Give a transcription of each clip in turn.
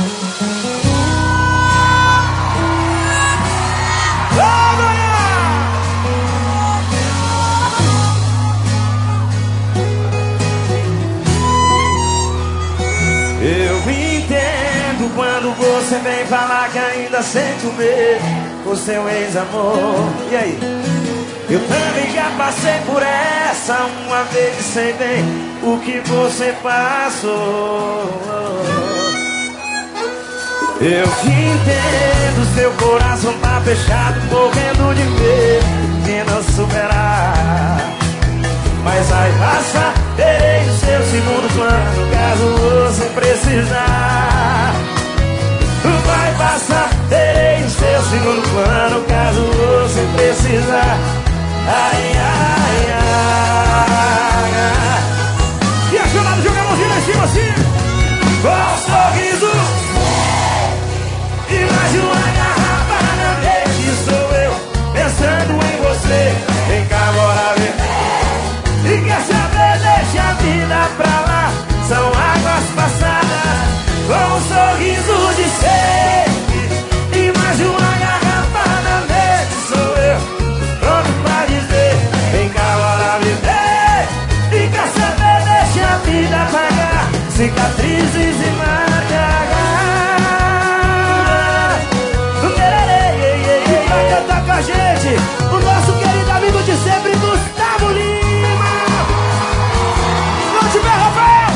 Eu entendo quando você vem falar que ainda sente o medo por seu ex-amor. E aí? Eu também já passei por essa uma vez e sei bem o que você passou. Eu te entendo, seu coração tá fechado, morrendo de medo de não superar. Mas vai passar, terei o seu segundo plano, caso você precisar. Vai passar, terei o seu segundo plano, caso você precisar. Ai, ai, ai. E a chamada, joga a mãozinha lá em cima assim. Com um sorriso e mais de uma garrafa na mente. Sou eu, pensando em você. Vem cá, bora ver. E quer saber, deixa a vida pra lá. São águas passadas com um sorriso de sempre. E mais de uma garrafa na mente. Sou eu, pronto pra dizer. Vem cá, bora viver. E quer saber, deixa a vida apagar cicatrizes e marcas. Vai cantar com a gente o nosso querido amigo de sempre, Gustavo Lima. Não te ver, Rafael.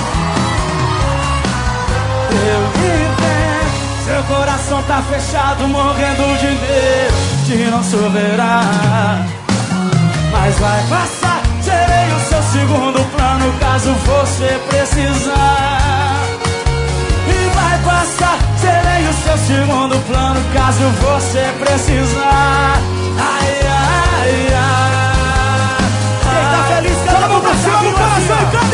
Eu entendo, seu coração tá fechado, morrendo de medo de não superar. Mas vai passar, serei o seu segundo plano, caso você precisar. E vai passar, serei o seu segundo plano, caso você precisar. Ai, ai, ai. Quem tá feliz, canta pro coração e canta,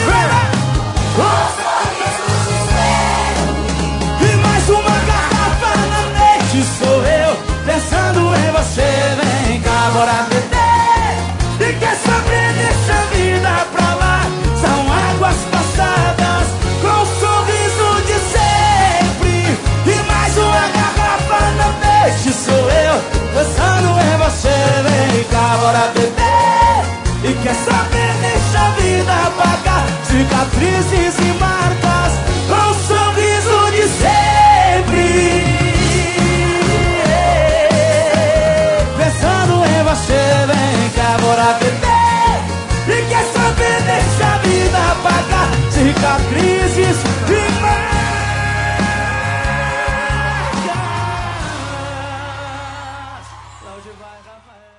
E mais uma garrafa na noite. Sou eu, pensando em você. Vem cá, bora beber. E quer saber, deixa a vida pra lá. São águas passadas com um sorriso de sempre. E mais uma garrafa na noite. Sou eu, pensando em você. Vem cá, bora beber. E quer saber, deixa a vida apagar cicatrizes e marcas com um sorriso de sempre. Pensando em você, vem cá, bora beber. E quer saber, deixa a vida apagar cicatrizes e marcas. Onde vai, Rafael?